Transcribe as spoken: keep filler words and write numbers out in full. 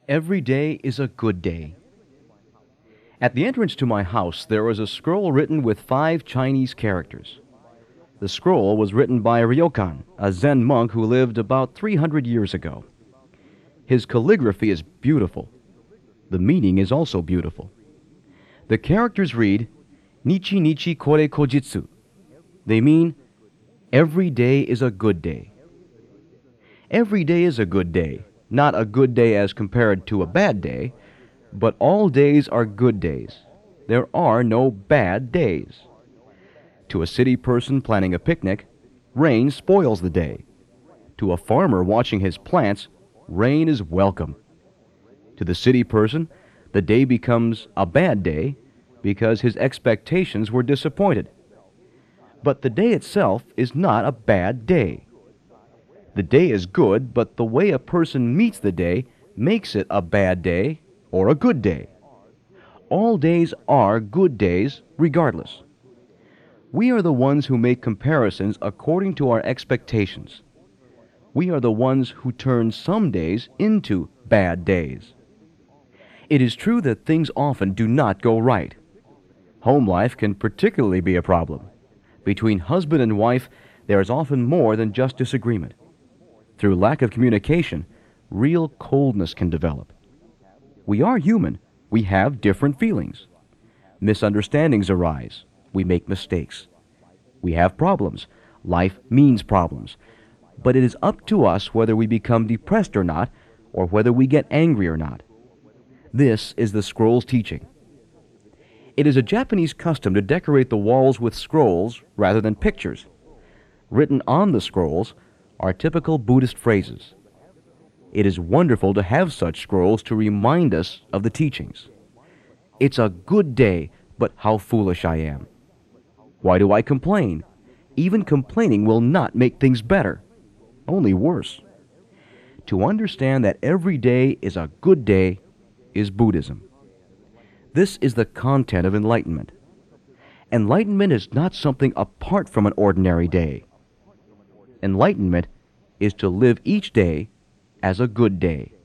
Every day is a good day. At the entrance to my house, there was a scroll written with five Chinese characters. The scroll was written by Ryokan, a Zen monk who lived about three hundred years ago. His calligraphy is beautiful. The meaning is also beautiful. The characters read, Nichi Nichi Kore Kojitsu. They mean, every day is a good day. Every day is a good day, not a good day as compared to a bad day, but all days are good days. There are no bad days. To a city person planning a picnic, rain spoils the day. To a farmer watching his plants, rain is welcome. To the city person, the day becomes a bad day because his expectations were disappointed. But the day itself is not a bad day. The day is good, but the way a person meets the day makes it a bad day or a good day. All days are good days regardless. We are the ones who make comparisons according to our expectations. We are the ones who turn some days into bad days. It is true that things often do not go right. Home life can particularly be a problem. Between husband and wife, there is often more than just disagreement. Through lack of communication, real coldness can develop. We are human. We have different feelings. Misunderstandings arise. We make mistakes. We have problems. Life means problems. But it is up to us whether we become depressed or not, or whether we get angry or not. This is the scroll's teaching. It is a Japanese custom to decorate the walls with scrolls rather than pictures. Written on the scrolls are typical Buddhist phrases. It is wonderful to have such scrolls to remind us of the teachings. It's a good day, but how foolish I am. Why do I complain? Even complaining will not make things better, only worse. To understand that every day is a good day is Buddhism. This is the content of enlightenment. Enlightenment is not something apart from an ordinary day. Enlightenment is to live each day as a good day.